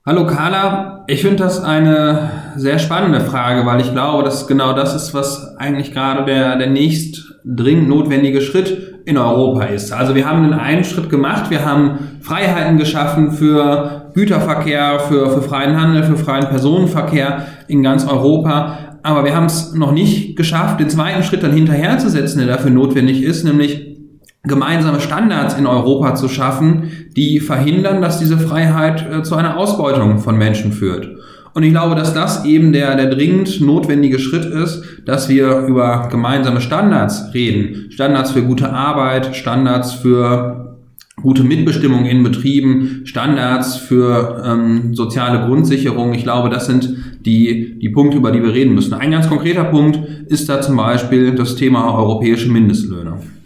Hallo Carla, ich finde das eine sehr spannende Frage, weil ich glaube, dass genau das ist, was eigentlich gerade der nächst dringend notwendige Schritt in Europa ist. Also wir haben den einen Schritt gemacht, wir haben Freiheiten geschaffen für Güterverkehr, für freien Handel, für freien Personenverkehr in ganz Europa. Aber wir haben es noch nicht geschafft, den zweiten Schritt dann hinterherzusetzen, der dafür notwendig ist, nämlich gemeinsame Standards in Europa zu schaffen, die verhindern, dass diese Freiheit zu einer Ausbeutung von Menschen führt. Und ich glaube, dass das eben der dringend notwendige Schritt ist, dass wir über gemeinsame Standards reden. Standards für gute Arbeit, Standards für gute Mitbestimmung in Betrieben, Standards für soziale Grundsicherung. Ich glaube, das sind die Punkte, über die wir reden müssen. Ein ganz konkreter Punkt ist da zum Beispiel das Thema europäische Mindestlöhne.